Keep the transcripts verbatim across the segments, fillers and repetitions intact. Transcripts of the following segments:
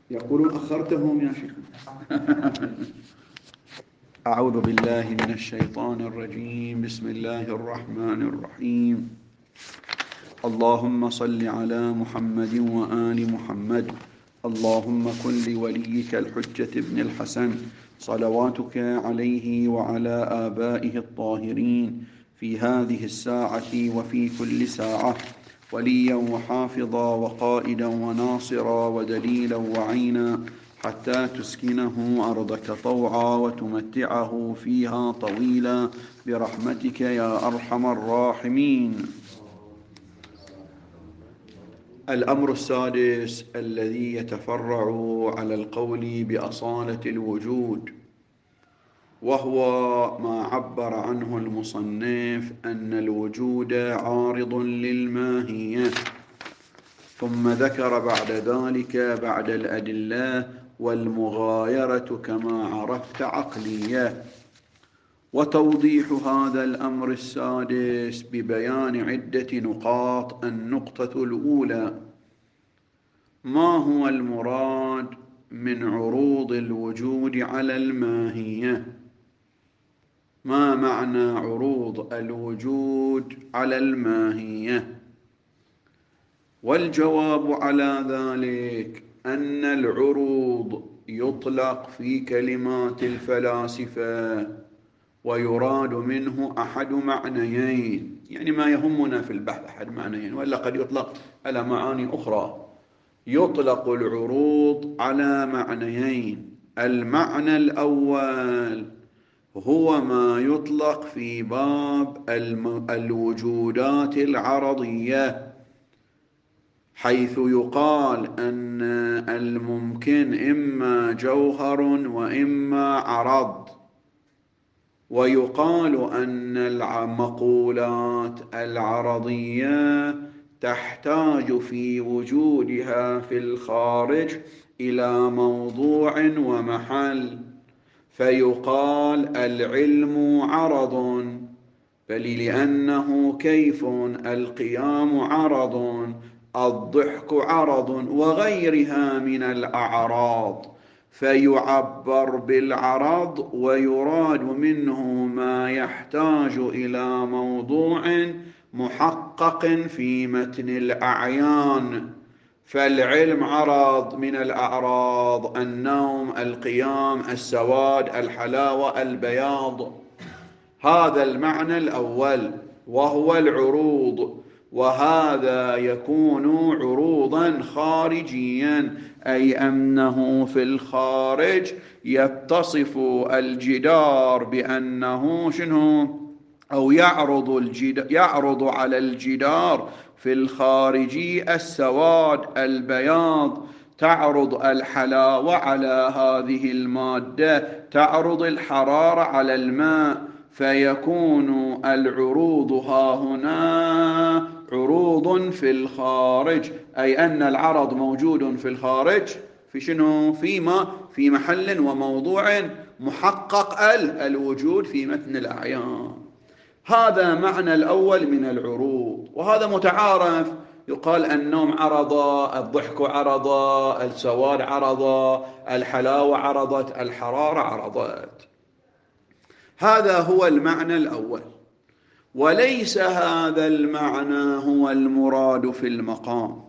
يقولون أخرتهم يا شيخ. أعوذ بالله من الشيطان الرجيم. بسم الله الرحمن الرحيم. اللهم صل على محمد وآل محمد. اللهم كن لوليك الحجة ابن الحسن صلواتك عليه وعلى آبائه الطاهرين في هذه الساعة وفي كل ساعة وليا وحافظا وقائدا وناصرا ودليلا وعينا حتى تسكنه أرضك طوعا وتمتعه فيها طويلا برحمتك يا أرحم الراحمين. الأمر السادس الذي يتفرع على القول بأصالة الوجود، وهو ما عبر عنه المصنف أن الوجود عارض للماهية، ثم ذكر بعد ذلك بعد الأدلة والمغايرة كما عرفت عقلية. وتوضيح هذا الأمر السادس ببيان عدة نقاط. النقطة الأولى: ما هو المراد من عروض الوجود على الماهية؟ ما معنى عروض الوجود على الماهية؟ والجواب على ذلك أن العروض يطلق في كلمات الفلاسفة ويراد منه أحد معنيين، يعني ما يهمنا في البحث أحد معنيين، وإلا قد يطلق على معاني أخرى. يطلق العروض على معنيين: المعنى الأول هو ما يطلق في باب الوجودات العرضية، حيث يقال أن الممكن إما جوهر وإما عرض، ويقال أن المقولات العرضية تحتاج في وجودها في الخارج إلى موضوع ومحل، فيقال العلم عرض، بل لأنه كيف، القيام عرض، الضحك عرض، وغيرها من الأعراض، فيعبر بالعرض ويراد منه ما يحتاج إلى موضوع محقق في متن الأعيان. فالعلم عرض من الأعراض: النوم، القيام، السواد، الحلاوة، البياض. هذا المعنى الأول وهو العروض، وهذا يكون عروضا خارجيا، أي أنه في الخارج يتصف الجدار بأنه شنو؟ أو يعرض, الجدار يعرض على الجدار في الخارجي السواد، البياض. تعرض الحلاوة على هذه المادة، تعرض الحرارة على الماء، فيكون العروض ها هنا عروض في الخارج، أي أن العرض موجود في الخارج في شنو؟ فيما في محل وموضوع محقق الوجود في متن الأعيان. هذا معنى الأول من العروض، وهذا متعارف. يقال النوم عرضة، الضحك عرضة، السواد عرضة، الحلاوة عرضت، الحرارة عرضت. هذا هو المعنى الأول، وليس هذا المعنى هو المراد في المقام،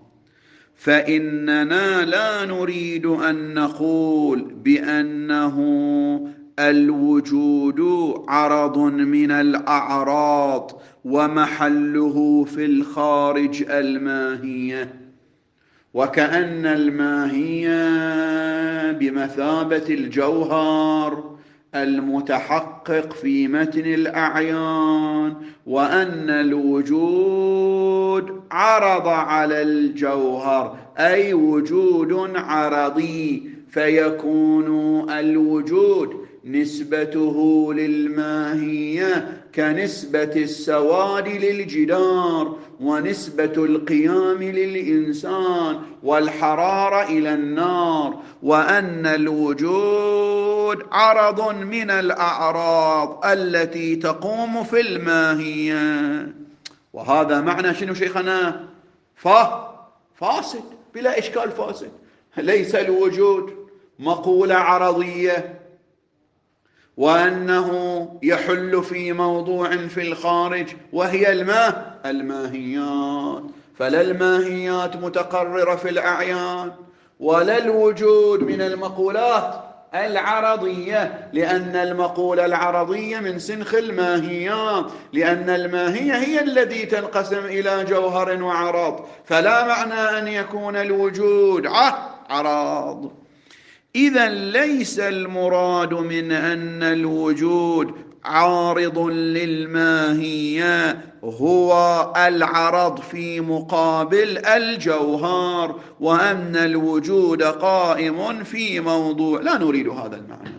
فإننا لا نريد أن نقول بأنه الوجود عرض من الأعراض ومحله في الخارج الماهية، وكأن الماهية بمثابة الجوهر المتحقق في متن الأعيان، وأن الوجود عرض على الجوهر، أي وجود عرضي، فيكون الوجود نسبته للماهية كنسبة السواد للجدار، ونسبة القيام للإنسان، والحرارة إلى النار، وأن الوجود عرض من الأعراض التي تقوم في الماهية. وهذا معنى شنو شيخنا؟ فا فاسد، بلا إشكال فاسد. ليس الوجود مقولة عرضية وأنه يحل في موضوع في الخارج وهي الماء الماهيات، فلا الماهيات متقررة في الأعيان ولا الوجود من المقولات العرضية، لأن المقولة العرضية من سنخ الماهيات، لأن الماهية هي التي تنقسم إلى جوهر وعرض، فلا معنى أن يكون الوجود عرض. إذا ليس المراد من أن الوجود عارض للماهية هو العرض في مقابل الجوهر، وأن الوجود قائم في موضوع، لا نريد هذا المعنى.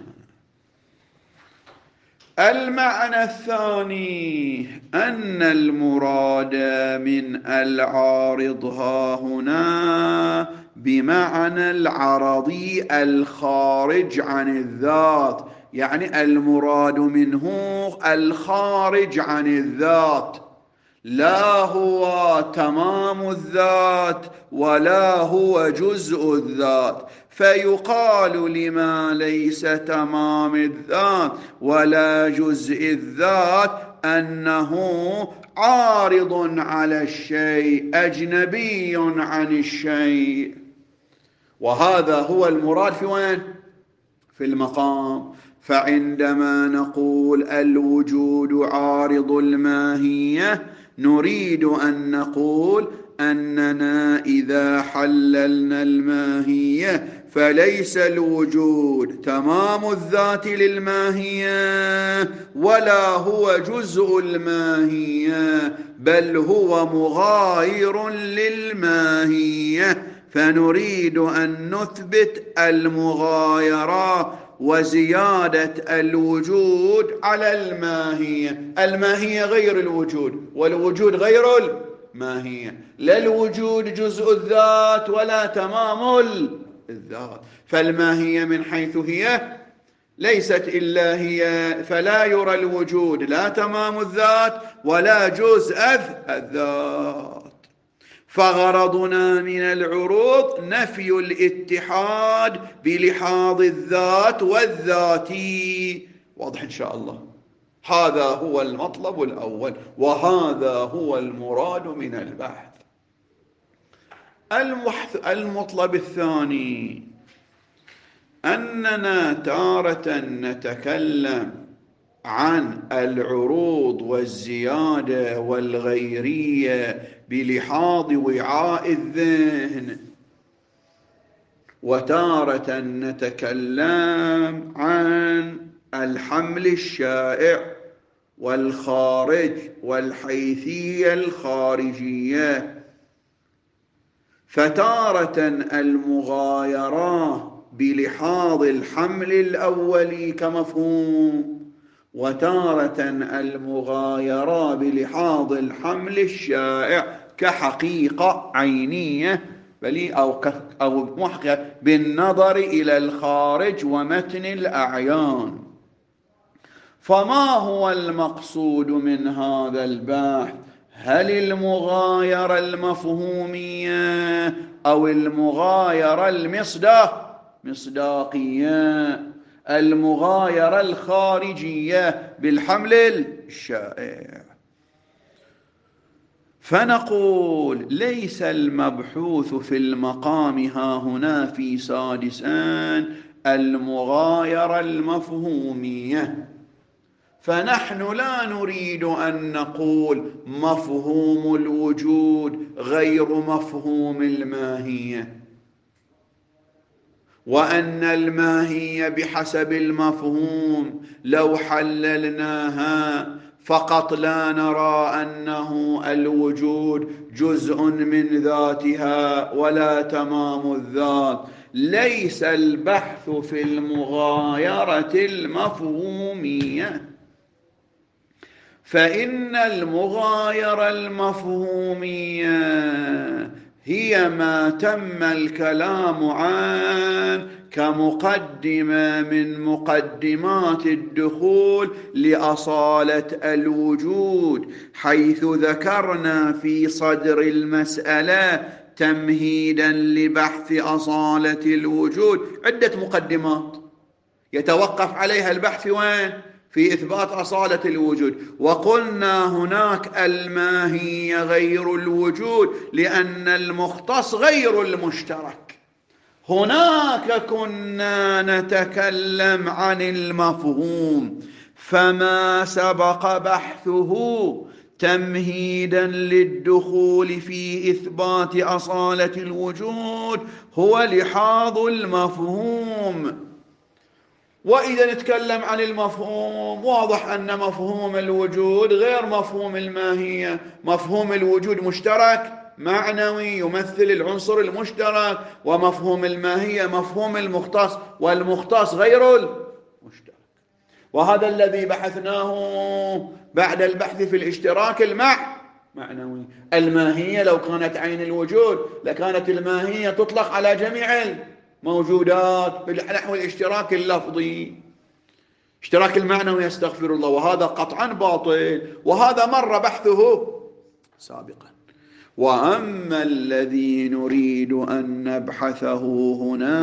المعنى الثاني أن المراد من العارض ها هنا بمعنى العرضي الخارج عن الذات، يعني المراد منه الخارج عن الذات، لا هو تمام الذات ولا هو جزء الذات. فيقال لما ليس تمام الذات ولا جزء الذات أنه عارض على الشيء، أجنبي عن الشيء، وهذا هو المراد في وين؟ في المقام. فعندما نقول الوجود عارض الماهية نريد أن نقول أننا إذا حللنا الماهية فليس الوجود تمام الذات للماهية ولا هو جزء الماهية، بل هو مغاير للماهية، فنريد أن نثبت المغايرة وزيادة الوجود على الماهية. الماهية غير الوجود والوجود غير الماهية، لا الوجود جزء الذات ولا تمام الذات، فالماهية من حيث هي ليست إلا هي، فلا يرى الوجود لا تمام الذات ولا جزء الذات. فغرضنا من العروض نفي الاتحاد بلحاظ الذات والذاتي. واضح إن شاء الله؟ هذا هو المطلب الأول، وهذا هو المراد من البحث. المطلب الثاني أننا تارة نتكلم عن العروض والزيادة والغيرية بلحاظ وعاء الذهن، وتارة نتكلم عن الحمل الشائع والخارج والحيثية الخارجية. فتارة المغايرة بلحاظ الحمل الأولي كمفهوم، وتارة المغايرة بلحاظ الحمل الشائع كحقيقة عينية، بل أو أو محقق بالنظر إلى الخارج ومتن الأعيان. فما هو المقصود من هذا البحث؟ هل المغايرة المفهومية أو المغايرة المصداق مصداقية، المغايرة الخارجية بالحمل الشائع؟ فنقول ليس المبحوث في المقام ها هنا في سادسان المغايرة المفهومية، فنحن لا نريد أن نقول مفهوم الوجود غير مفهوم الماهية، وأن الماهية بحسب المفهوم لو حللناها فقط لا نرى أنه الوجود جزء من ذاتها ولا تمام الذات. ليس البحث في المغايرة المفهومية، فإن المغايرة المفهومية هي ما تم الكلام عنه كمقدمة من مقدمات الدخول لأصالة الوجود، حيث ذكرنا في صدر المسألة تمهيدا لبحث أصالة الوجود. عدة مقدمات يتوقف عليها البحث وين؟ في إثبات أصالة الوجود. وقلنا هناك الماهية غير الوجود لأن المختص غير المشترك. هناك كنا نتكلم عن المفهوم، فما سبق بحثه تمهيدا للدخول في إثبات أصالة الوجود هو لحاظ المفهوم. وإذا نتكلم عن المفهوم واضح أن مفهوم الوجود غير مفهوم الماهية. مفهوم الوجود مشترك معنوي يمثل العنصر المشترك، ومفهوم الماهية مفهوم المختص، والمختص غير المشترك. وهذا الذي بحثناه بعد البحث في الاشتراك المعنوي. الماهية لو كانت عين الوجود لكانت الماهية تطلق على جميع موجودات بنحو الاشتراك اللفظي. اشتراك المعنوي استغفر الله، وهذا قطعا باطل، وهذا مر بحثه سابقا. وأما الذي نريد أن نبحثه هنا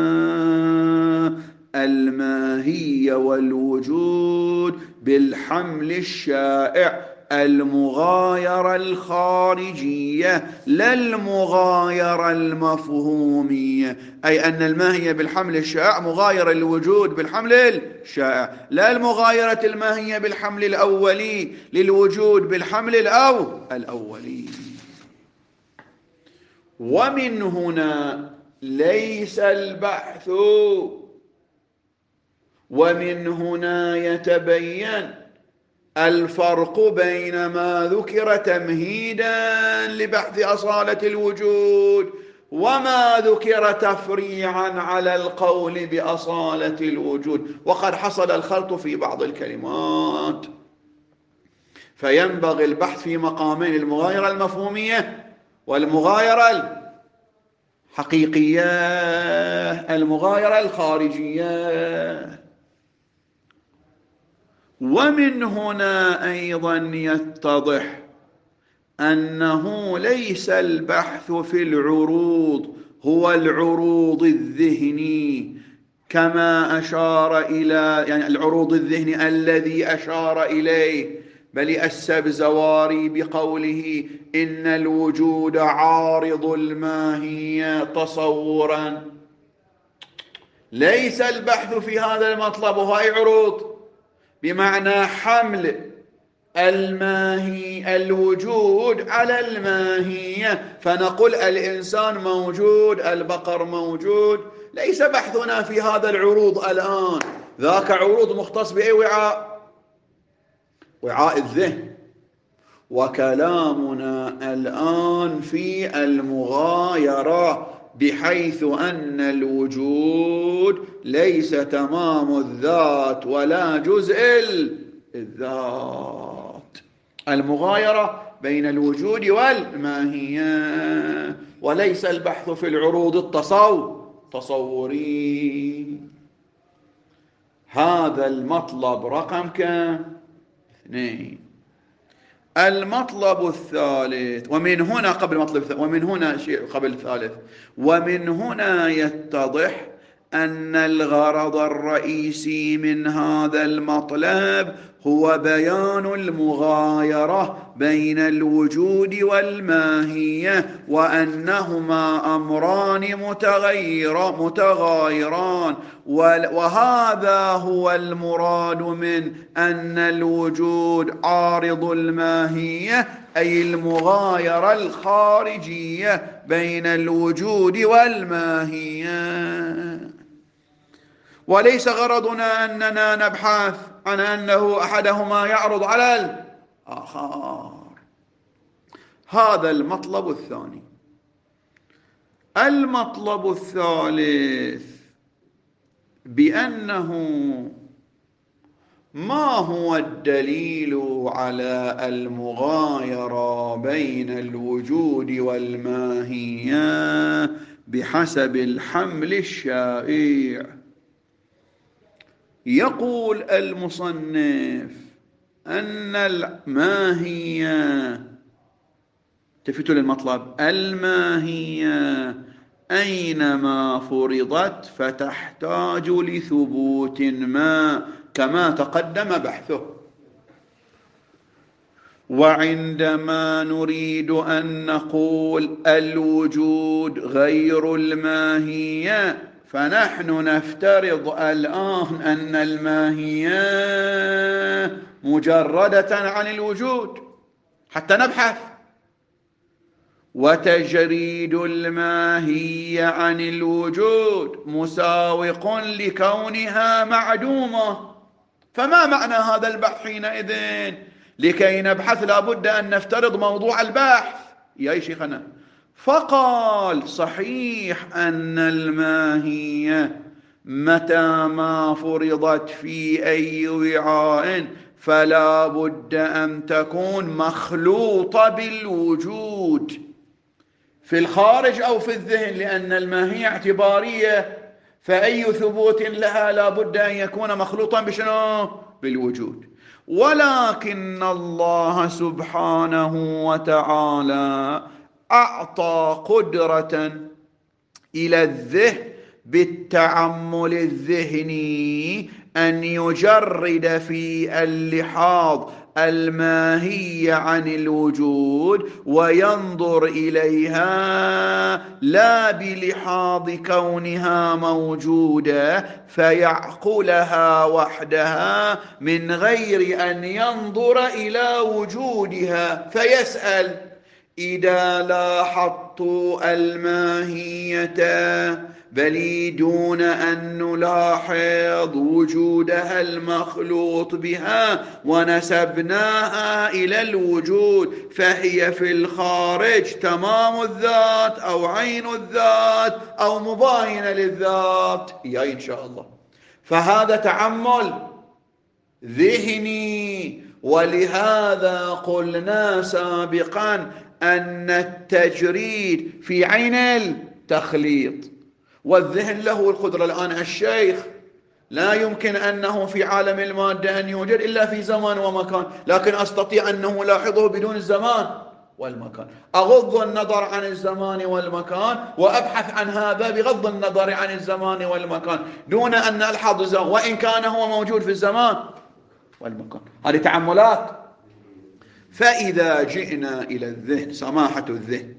الماهية والوجود بالحمل الشائع، المغايرة الخارجية لا المغايرة المفهومية. أي أن الماهية بالحمل الشائع مغايرة الوجود بالحمل الشائع، لا المغايرة الماهية بالحمل الأولي للوجود بالحمل الأو الأولي. ومن هنا ليس البحث، ومن هنا يتبين الفرق بين ما ذكر تمهيدا لبحث أصالة الوجود وما ذكر تفريعا على القول بأصالة الوجود. وقد حصل الخلط في بعض الكلمات، فينبغي البحث في مقامين: المغايرة المفهومية والمغايرة الحقيقية، المغايرة الخارجية. ومن هنا أيضا يتضح أنه ليس البحث في العروض هو العروض الذهني كما أشار إلى، يعني العروض الذهني الذي أشار إليه بل السبزواري بقوله إن الوجود عارض الماهية تصورا. ليس البحث في هذا المطلب وهي عروض بمعنى حمل الماهي الوجود على الماهية، فنقول الإنسان موجود، البقر موجود. ليس بحثنا في هذا العروض الآن، ذاك عروض مختص بأي وعاء؟ وعاء الذهن. وكلامنا الآن في المغايرة، بحيث أن الوجود ليس تمام الذات ولا جزء الذات. المغايرة بين الوجود والماهية، وليس البحث في العروض التصوري. هذا المطلب رقم كم؟ اثنين. المطلب الثالث، ومن هنا قبل المطلب الثالث، ومن هنا شيء قبل الثالث، ومن هنا يتضح أن الغرض الرئيسي من هذا المطلب هو بيان المغايرة بين الوجود والماهية، وأنهما أمران متغايران، وهذا هو المراد من أن الوجود عارض الماهية، أي المغايرة الخارجية بين الوجود والماهية. وليس غرضنا أننا نبحث عن أنه أحدهما يعرض على الآخر. هذا المطلب الثاني. المطلب الثالث بأنه ما هو الدليل على المغايرة بين الوجود والماهية بحسب الحمل الشائع. يقول المصنف أن الماهية التفتوا للمطلب. الماهية أينما فرضت فتحتاج لثبوت ما كما تقدم بحثه. وعندما نريد أن نقول الوجود غير الماهية فنحن نفترض الآن أن الماهية مجردة عن الوجود حتى نبحث، وتجريد الماهية عن الوجود مساوق لكونها معدومة. فما معنى هذا البحث حينئذ؟ لكي نبحث لابد أن نفترض موضوع البحث يا شيخنا. فقال صحيح أن الماهية متى ما فرضت في أي وعاء فلا بد أن تكون مخلوطة بالوجود في الخارج أو في الذهن، لأن الماهية اعتبارية، فأي ثبوت لها لا بد أن يكون مخلوطا بشنو؟ بالوجود. ولكن الله سبحانه وتعالى أعطى قدرة إلى الذهن بالتعمل الذهني أن يجرد في اللحاظ الماهية عن الوجود وينظر إليها لا بلحاظ كونها موجودة فيعقلها وحدها من غير أن ينظر إلى وجودها، فيسأل: إذا لاحظت الماهية بل دون أن نلاحظ وجودها المخلوط بها ونسبناها إلى الوجود فهي في الخارج تمام الذات أو عين الذات أو مباينة للذات يا إن شاء الله. فهذا تعمل ذهني، ولهذا قلنا سابقا أن التجريد في عين التخليط، والذهن له القدرة. الآن الشيخ لا يمكن أنه في عالم المادة أن يوجد إلا في زمان ومكان، لكن أستطيع أنه ألاحظه بدون الزمان والمكان. أغض النظر عن الزمان والمكان وأبحث عن هذا بغض النظر عن الزمان والمكان دون أن ألحظ الزمان وإن كان هو موجود في الزمان والمكان. هذه تعملات. فإذا جئنا إلى الذهن، سماحة الذهن،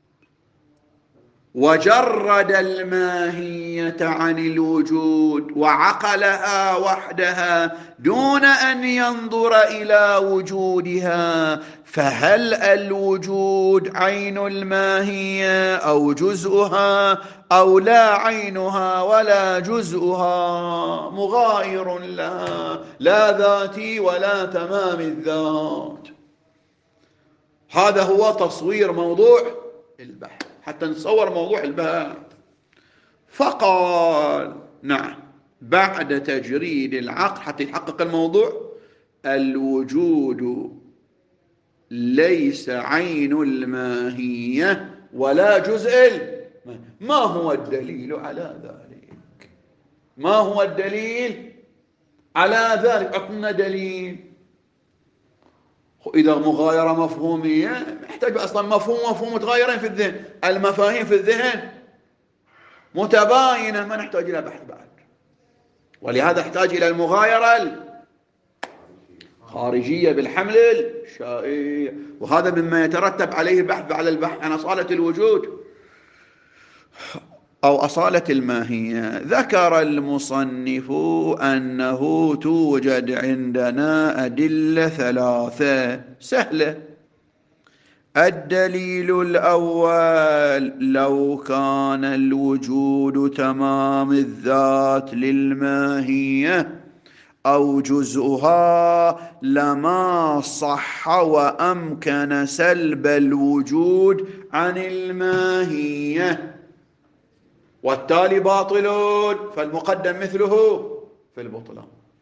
وجرد الماهية عن الوجود وعقلها وحدها دون أن ينظر إلى وجودها، فهل الوجود عين الماهية أو جزءها أو لا عينها ولا جزءها؟ مغاير لها، لا ذاتي ولا تمام الذات. هذا هو تصوير موضوع البحث حتى نتصور موضوع البحث. فقال نعم بعد تجريد العقل حتى يتحقق الموضوع: الوجود ليس عين الماهية ولا جزء. ما هو الدليل على ذلك؟ ما هو الدليل على ذلك؟ أعطنا دليل. إذا مغايرة مفهومية نحتاج أصلا مفهوم مفهوم متغيرين في الذهن، المفاهيم في الذهن متباينة، ما نحتاج إلى بحث بعد. ولهذا نحتاج إلى المغايرة الخارجية بالحمل الشائع، وهذا مما يترتب عليه البحث على البحث عن أصالة الوجود أو أصالة الماهية. ذكر المصنف أنه توجد عندنا أدلة ثلاثة سهلة. الدليل الأول: لو كان الوجود تمام الذات للماهية أو جزءها لما صح وأمكن سلب الوجود عن الماهية، والتالي باطل، فالمقدم مثله في البطلان.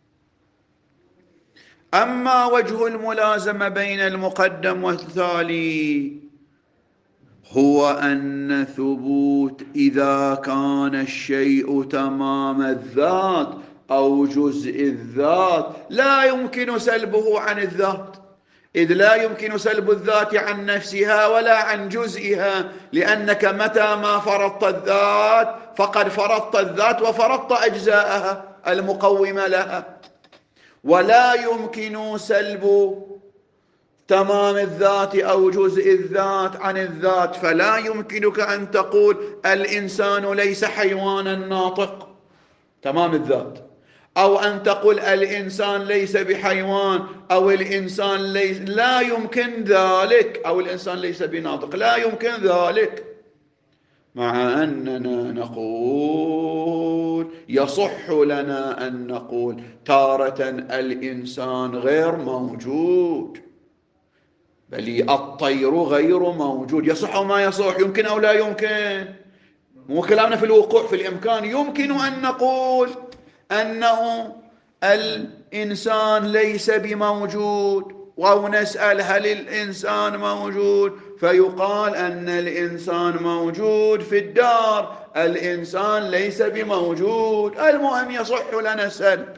أما وجه الملازمة بين المقدم والتالي هو أن ثبوت إذا كان الشيء تمام الذات أو جزء الذات لا يمكن سلبه عن الذات. إذ لا يمكن سلب الذات عن نفسها ولا عن جزئها، لأنك متى ما فرضت الذات فقد فرضت الذات وفرضت أجزاءها المقومة لها. ولا يمكن سلب تمام الذات أو جزء الذات عن الذات، فلا يمكنك أن تقول الإنسان ليس حيوانا ناطق تمام الذات، أو أن تقول الإنسان ليس بحيوان، أو الإنسان ليس، لا يمكن ذلك، أو الإنسان ليس بناطق، لا يمكن ذلك. مع أننا نقول يصح لنا أن نقول تارة الإنسان غير موجود، بل الطير غير موجود، يصح ما يصح، يمكن أو لا يمكن، مو كلامنا في الوقوع في الإمكان. يمكن أن نقول أنه الإنسان ليس بموجود، أو نسأل هل الإنسان موجود، فيقال أن الإنسان موجود في الدار، الإنسان ليس بموجود. المهم يصح لنا السلب.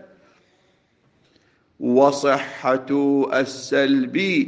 وصحة السلب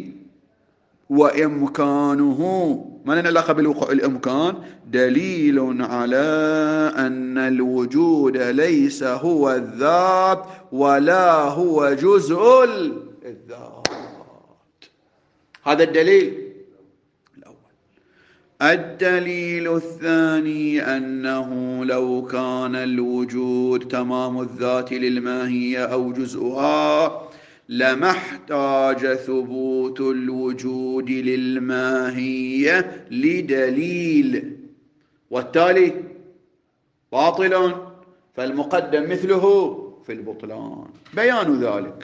وإمكانه، ما لنا علاقة بالوقوع الإمكان، دليل على أن الوجود ليس هو الذات ولا هو جزء الذات. هذا الدليل الأول. الدليل الثاني أنه لو كان الوجود تمام الذات للماهية أو جزءها لما احتاج ثبوت الوجود للماهية لدليل، والتالي باطل، فالمقدم مثله في البطلان. بيان ذلك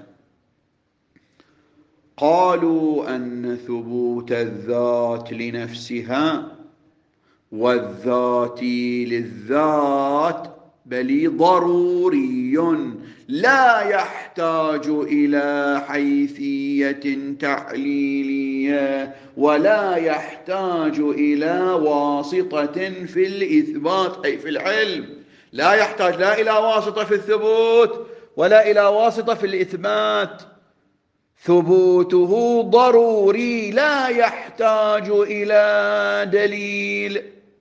قالوا أن ثبوت الذات لنفسها والذات للذات بل ضروري لا يحتاج إلى حيثية تعليلية ولا يحتاج إلى واسطة في الإثبات أي في العلم. لا يحتاج لا إلى واسطة في الثبوت ولا إلى واسطة في الإثبات. ثبوته ضروري لا يحتاج إلى دليل.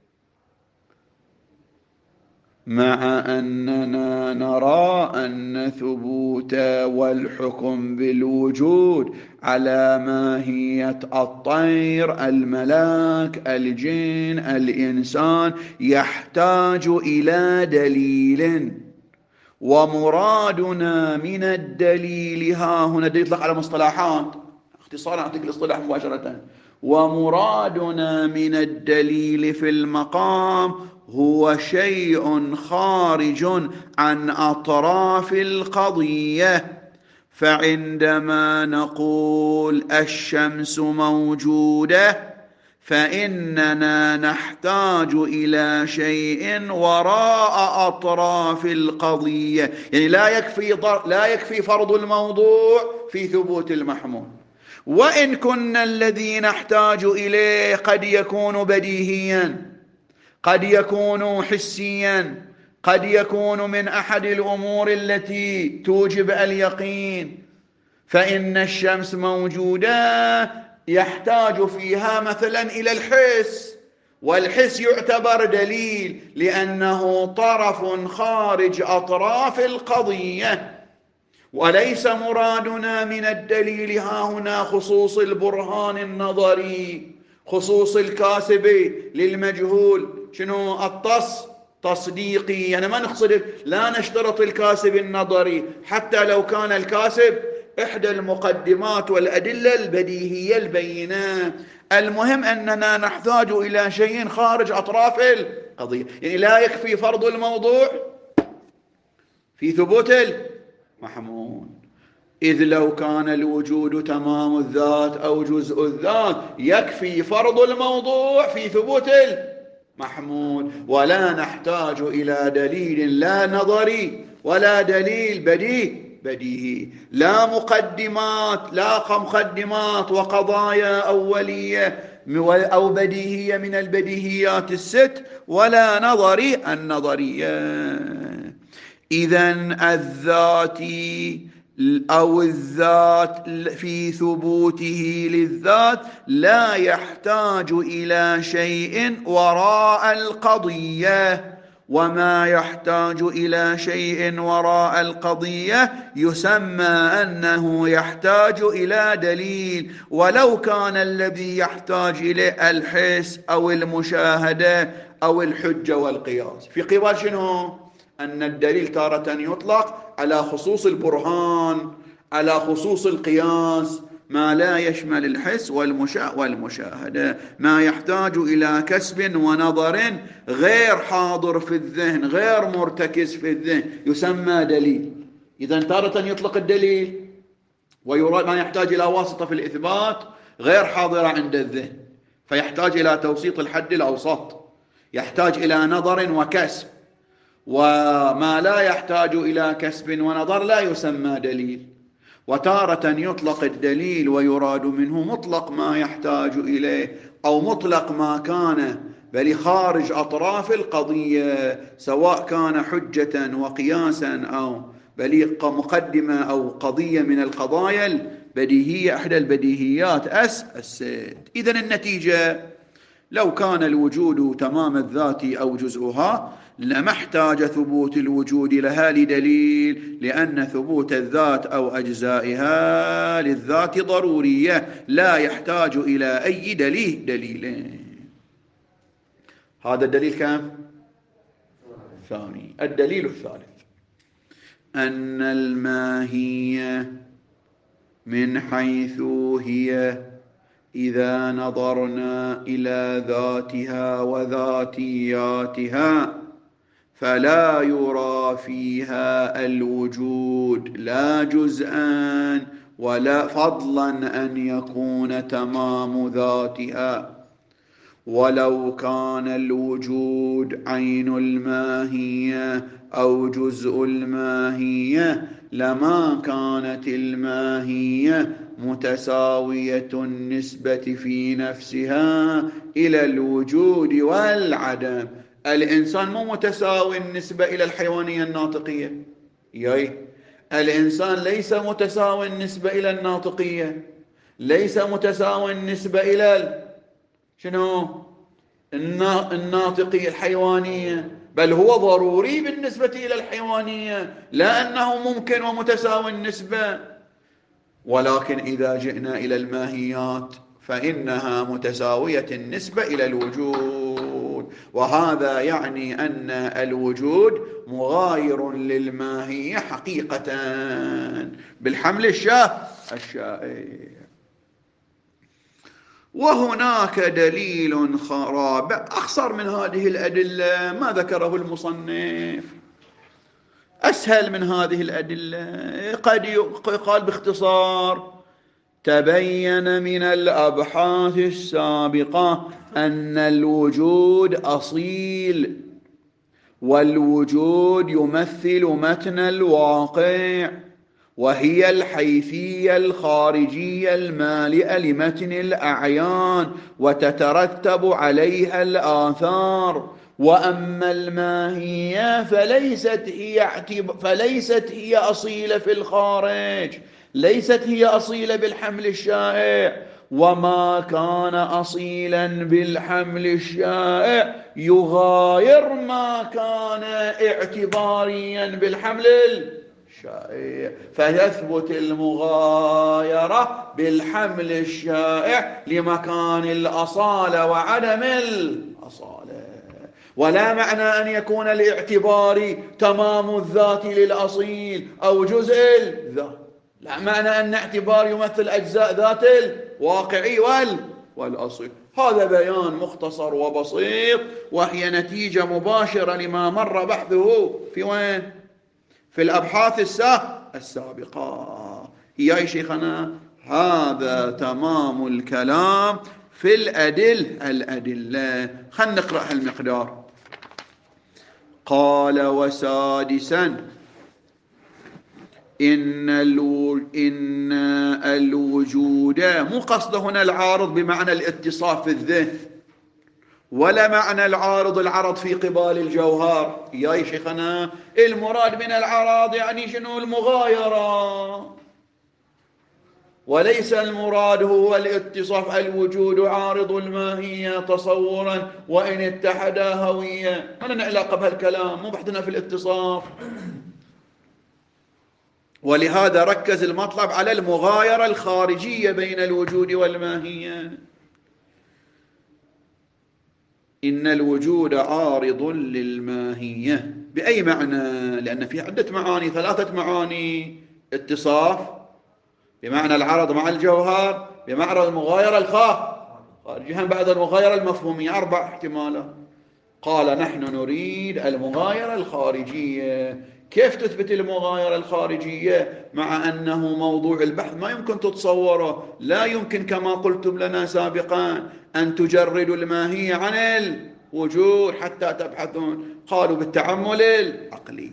مع أننا نرى أن ثبوت والحكم بالوجود على ماهية الطير، الملاك، الجن، الإنسان يحتاج إلى دليل، ومرادنا من الدليل ها هنا دليل يطلق على مصطلحات، اختصارا أعطيك الاصطلاح مباشرة. ومرادنا من الدليل في المقام هو شيء خارج عن أطراف القضية. فعندما نقول الشمس موجودة فإننا نحتاج إلى شيء وراء أطراف القضية، يعني لا يكفي لا يكفي فرض الموضوع في ثبوت المحمول، وإن كنا الذي نحتاج إليه قد يكون بديهيا، قد يكون حسيا، قد يكون من أحد الأمور التي توجب اليقين. فإن الشمس موجودة يحتاج فيها مثلا إلى الحس، والحس يعتبر دليل لأنه طرف خارج أطراف القضية. وليس مرادنا من الدليل ها هنا خصوص البرهان النظري، خصوص الكاسب للمجهول، شنو التص تصديقي، يعني ما نقصد، لا نشترط الكاسب النظري حتى لو كان الكاسب إحدى المقدمات والأدلة البديهية البينات. المهم أننا نحتاج إلى شيء خارج أطراف القضية، يعني لا يكفي فرض الموضوع في ثبوت المحمول، إذ لو كان الوجود تمام الذات أو جزء الذات يكفي فرض الموضوع في ثبوت المحمول، ولا نحتاج إلى دليل لا نظري ولا دليل بديهي بديهي، لا مقدمات لا مقدمات وقضايا أولية أو بديهية من البديهيات الست، ولا نظري النظرية. إذن الذاتي أو الذات في ثبوته للذات لا يحتاج إلى شيء وراء القضية، وما يحتاج إلى شيء وراء القضية يسمى أنه يحتاج إلى دليل، ولو كان الذي يحتاج إليه الحس أو المشاهدة أو الحجة والقياس. في قبال شنو؟ أن الدليل تارة يطلق على خصوص البرهان، على خصوص القياس، ما لا يشمل الحس والمشاهدة، ما يحتاج إلى كسب ونظر غير حاضر في الذهن، غير مرتكز في الذهن، يسمى دليل. إذن تارة يطلق الدليل ويراد ما يحتاج إلى واسطة في الإثبات غير حاضرة عند الذهن، فيحتاج إلى توسيط الحد الأوسط، يحتاج إلى نظر وكسب، وما لا يحتاج إلى كسب ونظر لا يسمى دليل. وتارة يطلق الدليل ويراد منه مطلق ما يحتاج إليه أو مطلق ما كان بل خارج أطراف القضية، سواء كان حجة وقياسا أو بل مقدمة أو قضية من القضايا البديهية، أحد البديهيات أس السد. إذن النتيجة لو كان الوجود تمام الذات أو جزءها لما احتاج ثبوت الوجود لها لدليل، لأن ثبوت الذات أو أجزائها للذات ضرورية لا يحتاج إلى أي دليل دليلين. هذا الدليل كم؟ ثاني. الدليل الثالث أن الماهية من حيث هي إذا نظرنا إلى ذاتها وذاتياتها فلا يرى فيها الوجود لا جزءا ولا فضلا أن يكون تمام ذاتها. ولو كان الوجود عين الماهية أو جزء الماهية لما كانت الماهية متساوية النسبة في نفسها إلى الوجود والعدم. الإنسان مو متساوي النسبة إلى الحيوانية الناطقية، ياي الإنسان ليس متساوي النسبة إلى الناطقية، ليس متساوي النسبة إلى شنو الناطقية الحيوانية، بل هو ضروري بالنسبة إلى الحيوانية، لا أنه ممكن ومتساوي النسبة. ولكن إذا جئنا إلى الماهيات فإنها متساوية النسبة إلى الوجود، وهذا يعني أن الوجود مغاير للماهية حقيقة بالحمل الشائع الشائع. وهناك دليل رابع أخصر من هذه الأدلة ما ذكره المصنف، أسهل من هذه الأدلة، قد يقال باختصار: تبين من الأبحاث السابقة أن الوجود أصيل، والوجود يمثل متن الواقع، وهي الحيثية الخارجية المالئة لمتن الأعيان وتترتب عليها الآثار. وأما الماهية فليست هي فليست هي أصيلة في الخارج، ليست هي أصيلة بالحمل الشائع، وما كان أصيلا بالحمل الشائع يغاير ما كان اعتباريا بالحمل الشائع، فيثبت المغايرة بالحمل الشائع لمكان الأصالة وعدم الأصالة. ولا معنى أن يكون الاعتبار تمام الذات للأصيل أو جزء الذات، لا معنى أن اعتبار يمثل أجزاء ذات الواقعي والأصيل. هذا بيان مختصر وبسيط، وهي نتيجة مباشرة لما مر بحثه في وين؟ في الأبحاث السابقة. هي أي شيخنا؟ هذا تمام الكلام في الأدل الأدلة. خلنا نقرأ المقدار. قال: وسادسا إن, إن الوجود، مو قصده هنا العارض بمعنى الاتصاف في الذهن، ولا معنى العارض العرض في قبال الجوهر. يا شيخنا المراد من العرض يعني شنو؟ المغايرة، وليس المراد هو الاتصاف. الوجود عارض الماهية تصورا وإن اتحدا هوية. ما لنا علاقة بهالكلام، مو بحثنا في الاتصاف. ولهذا ركز المطلب على المغايرة الخارجية بين الوجود والماهية. إن الوجود عارض للماهية بأي معنى؟ لأن في عدة معاني، ثلاثة معاني: اتصاف بمعنى العرض مع الجوهر، بمعنى المغايرة الخارجية، بعد المغايرة المفهومية، أربع احتمالات. قال نحن نريد المغايرة الخارجية. كيف تثبت المغايرة الخارجية مع أنه موضوع البحث ما يمكن تتصوره؟ لا يمكن كما قلتم لنا سابقا أن تجردوا الماهية عن الوجود حتى تبحثون. قالوا بالتعمل العقلي،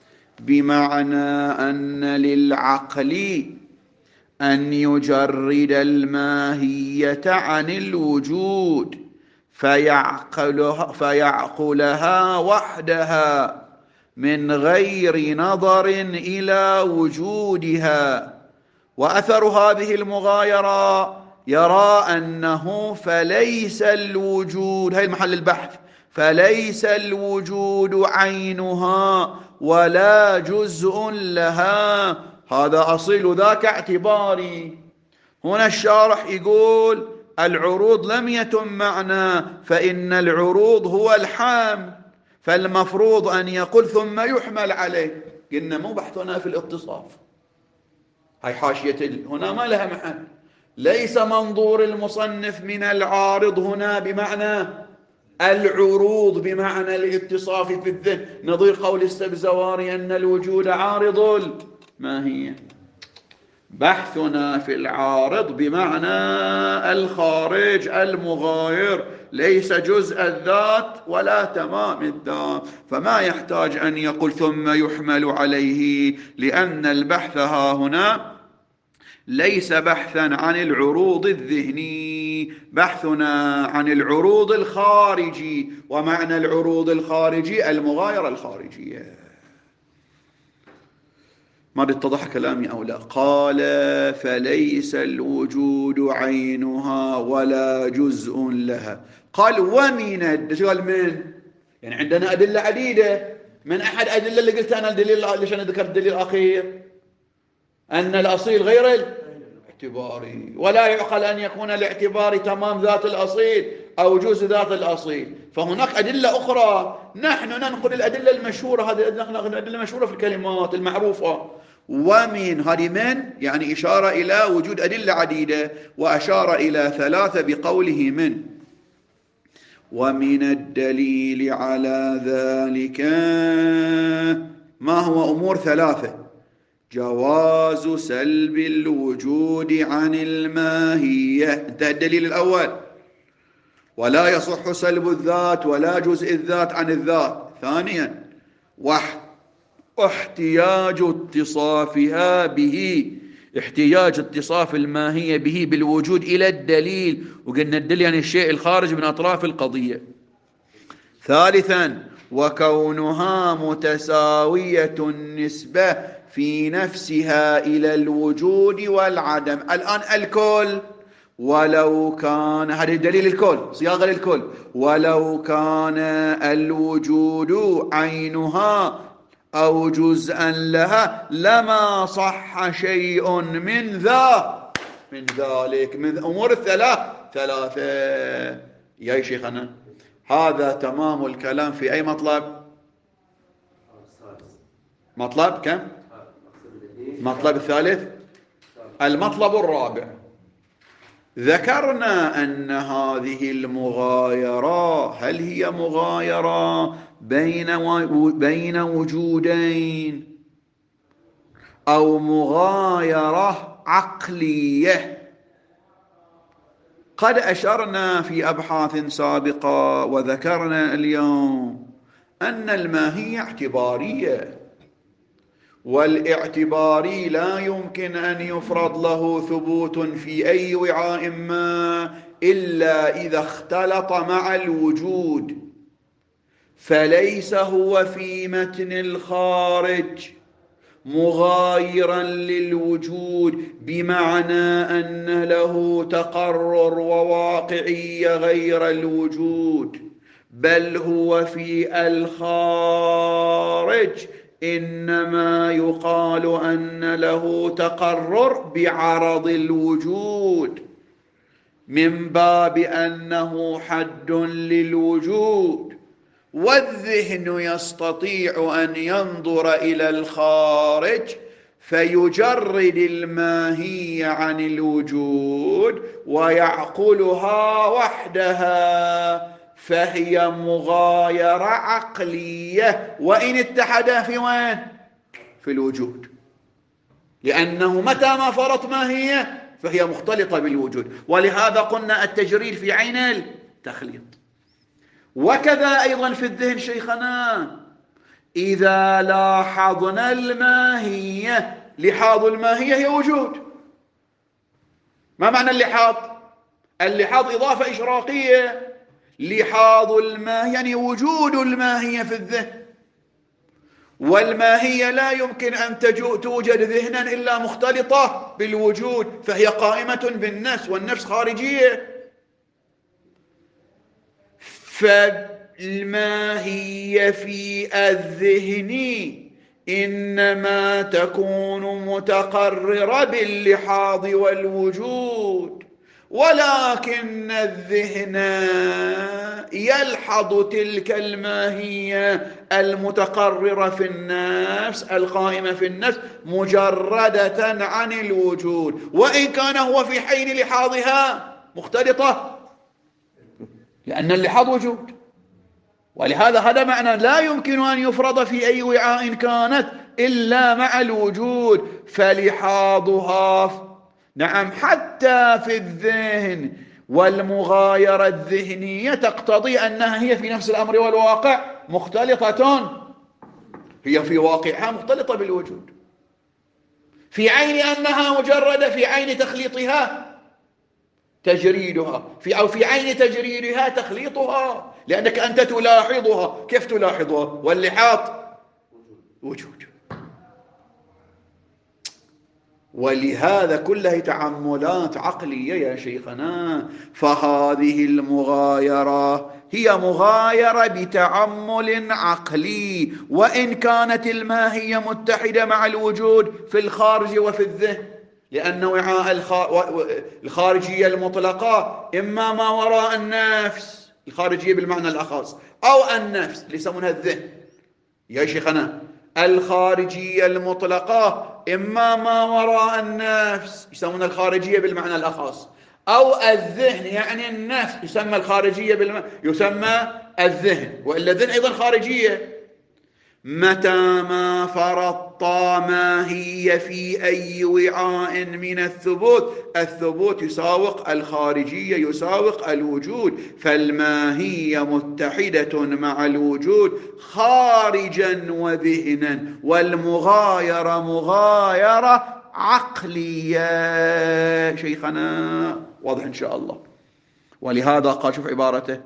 بمعنى أن للعقل أن يجرد الماهية عن الوجود فيعقلها, فيعقلها وحدها من غير نظر إلى وجودها. وأثر هذه المغايرة يرى أنه فليس الوجود، هاي محل البحث، فليس الوجود عينها ولا جزء لها. هذا أصيل ذاك اعتباري. هنا الشارح يقول العروض لم يتم معنا، فإن العروض هو الحامل، فالمفروض أن يقول ثم يحمل عليه. قلنا مو بحثنا في الاتصاف، هاي حاشية هنا ما لها محل. ليس منظور المصنف من العارض هنا بمعنى العروض بمعنى الاتصاف في الذهن، نظير قول السبزواري أن الوجود عارض الماهية. بحثنا في العارض بمعنى الخارج المغاير، ليس جزء الذات ولا تمام الذات، فما يحتاج أن يقول ثم يحمل عليه، لأن البحث ها هنا ليس بحثا عن العروض الذهني، بحثنا عن العروض الخارجي. ومعنى العروض الخارجي المغايرة الخارجية. ما اتضح كلامي أو لا؟ قال فليس الوجود عينها ولا جزء لها. قال ومن قال من، يعني عندنا أدلة عديدة. من أحد أدلة اللي قلت أنا الدليل، ليش أنا ذكرت الدليل الأخير؟ أن الأصيل غير الاعتباري، ولا يعقل أن يكون الاعتباري تمام ذات الأصيل أو جزء ذات الأصيل. فهناك أدلة أخرى، نحن ننقل الأدلة المشهورة، هذه الأدلة المشهورة في الكلمات المعروفة. ومن هذه من يعني إشارة إلى وجود أدلة عديدة، وأشار إلى ثلاثة بقوله من. ومن الدليل على ذلك ما هو؟ أمور ثلاثة: جواز سلب الوجود عن الماهية، انتهى الدليل الأول. ولا يصح سلب الذات ولا جزء الذات عن الذات. ثانيا واحتياج اتصافها به، احتياج اتصاف الماهية به بالوجود إلى الدليل، وقلنا الدليل يعني الشيء الخارج من أطراف القضية. ثالثا وكونها متساوية النسبة في نفسها إلى الوجود والعدم. الآن الكل ولو كان، هذا دليل الكل، صياغة للكل، ولو كان الوجود عينها أو جزءا لها لما صح شيء من ذا من ذلك، من أمور الثلاث ثلاثة. يا شيخنا هذا تمام الكلام في أي مطلب؟ مطلب كم؟ مطلب الثالث. المطلب الرابع ذكرنا أن هذه المغايرة هل هي مغايرة بين بين وجودين أو مغايرة عقلية؟ قد أشرنا في أبحاث سابقة وذكرنا اليوم أن الماهية اعتبارية، والاعتباري لا يمكن أن يفرض له ثبوت في أي وعاء ما إلا إذا اختلط مع الوجود، فليس هو في متن الخارج مغايرا للوجود بمعنى أن له تقرر وواقعية غير الوجود، بل هو في الخارج إنما يقال أن له تقرر بعرض الوجود من باب أنه حد للوجود، والذهن يستطيع أن ينظر إلى الخارج فيجرد الماهية عن الوجود ويعقلها وحدها، فهي مغايرة عقلية وإن اتحدا في وين؟ في الوجود، لأنه متى ما فرط ماهية فهي مختلطة بالوجود. ولهذا قلنا التجريد في عين التخليط. وكذا أيضا في الذهن شيخنا، إذا لاحظنا الماهية، لحاظ الماهية هي وجود. ما معنى اللحاظ؟ اللحاظ إضافة إشراقية. لحاظ الماهية يعني وجود الماهية في الذهن، والماهية لا يمكن أن توجد ذهنا إلا مختلطة بالوجود، فهي قائمة بالنفس، والنفس خارجية. فالماهية في الذهن إنما تكون متقررة باللحاظ والوجود، ولكن الذهن يلحظ تلك الماهية المتقررة في النفس القائمة في النفس مجردة عن الوجود، وإن كان هو في حين لحاظها مختلطة، لأن اللحاظ وجود. ولهذا هذا معنى لا يمكن أن يفرض في أي وعاء كانت إلا مع الوجود، فلحاظها نعم حتى في الذهن والمغايرة الذهنية تقتضي أنها هي في نفس الأمر والواقع مختلطة، هي في واقعها مختلطة بالوجود، في عين أنها مجردة، في عين تخليطها تجريدها، في أو في عين تجريدها تخليطها، لأنك أنت تلاحظها. كيف تلاحظها؟ واللحاظ وجود. ولهذا كلها تعملات عقلية يا شيخنا. فهذه المغايرة هي مغايرة بتعمل عقلي، وإن كانت الماهية متحدة مع الوجود في الخارج وفي الذهن، لأن وعاء الخارجية المطلقة إما ما وراء النفس، الخارجية بالمعنى الأخص، أو النفس اللي يسمونها الذهن يا شيخنا. الخارجية المطلقة إما ما وراء النفس يسمونها الخارجية بالمعنى الأخص، أو الذهن يعني النفس يسمى الخارجية بالمعنى يسمى الذهن، وإلا الذهن أيضا خارجية. متى ما فرضت ماهية في أي وعاء من الثبوت، الثبوت يساوق الخارجية يساوق الوجود، فالماهية متحدة مع الوجود خارجا وذهنا، والمغايرة مغايرة عقلية. شيخنا واضح إن شاء الله. ولهذا قال شوف عبارته: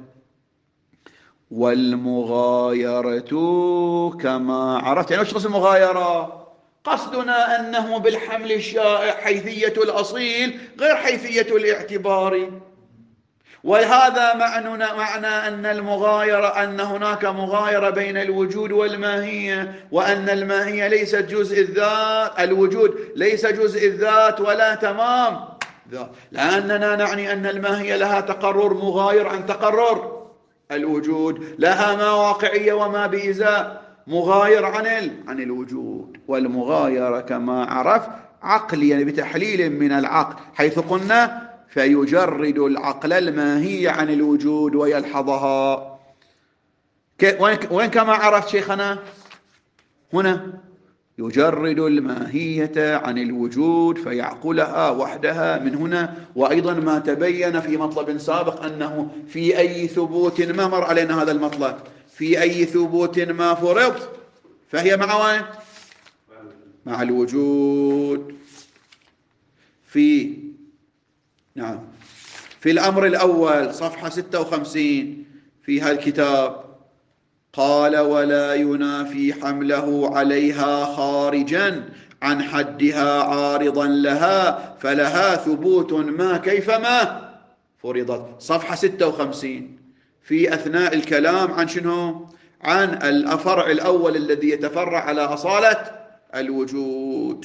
والمغايرة كما عرفت. يعني وش قصد المغايرة؟ قصدنا أنه بالحمل الشائع حيثية الأصيل غير حيثية الاعتبار. وهذا معنى معنى أن المغايرة أن هناك مغايرة بين الوجود والماهية، وأن الماهية ليست جزء الذات، الوجود ليس جزء الذات ولا تمام ذات، لأننا نعني أن الماهية لها تقرر مغاير عن تقرر الوجود، لها ما واقعية وما بإزاء مغاير عن عن الوجود. والمغايرة كما عرف عقليا يعني بتحليل من العقل، حيث قلنا فيجرد العقل الماهية عن الوجود ويلحظها. وين كما عرفت شيخنا؟ هنا يجرد الماهية عن الوجود فيعقلها وحدها من هنا. وأيضا ما تبين في مطلب سابق أنه في أي ثبوت ما مر علينا هذا المطلب، في أي ثبوت ما فرض فهي مع وين؟ مع الوجود. في نعم في الأمر الأول صفحة ستة وخمسين في هالكتاب قال ولا ينافي حمله عليها خارجا عن حدها عارضا لها فلها ثبوت ما كيفما فرضت. صفحة ستة وخمسين في أثناء الكلام عن شنو؟ عن الفرع الأول الذي يتفرع على أصالة الوجود.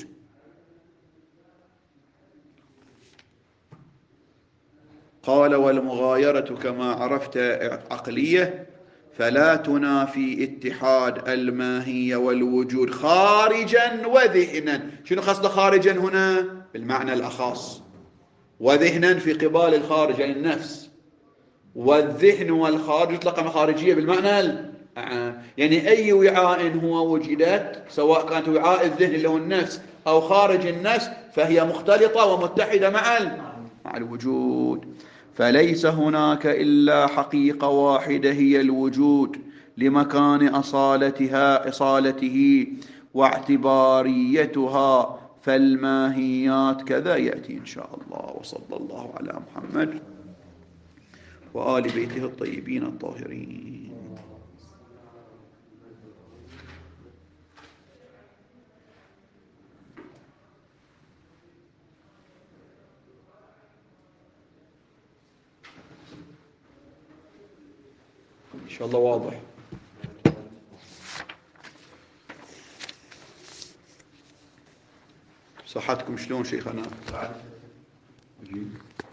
قال والمغايرة كما عرفت عقلية فلا تنافي اتحاد الماهية والوجود خارجا وذهنا. شنو قصد خارجا هنا؟ بالمعنى الأخص، وذهنا في قبال الخارج يعني النفس، والذهن والخارج يطلق خارجية بالمعنى العام، يعني أي وعاء هو وجدت سواء كانت وعاء الذهن اللي هو النفس أو خارج النفس فهي مختلطة ومتحدة مع مع الوجود. فليس هناك إلا حقيقة واحدة هي الوجود لمكان أصالتها أصالته واعتباريتها، فالماهيات كذا يأتي إن شاء الله. وصلى الله على محمد وآل بيته الطيبين الطاهرين. إن شاء الله واضح. صحتكم شلون شيخنا؟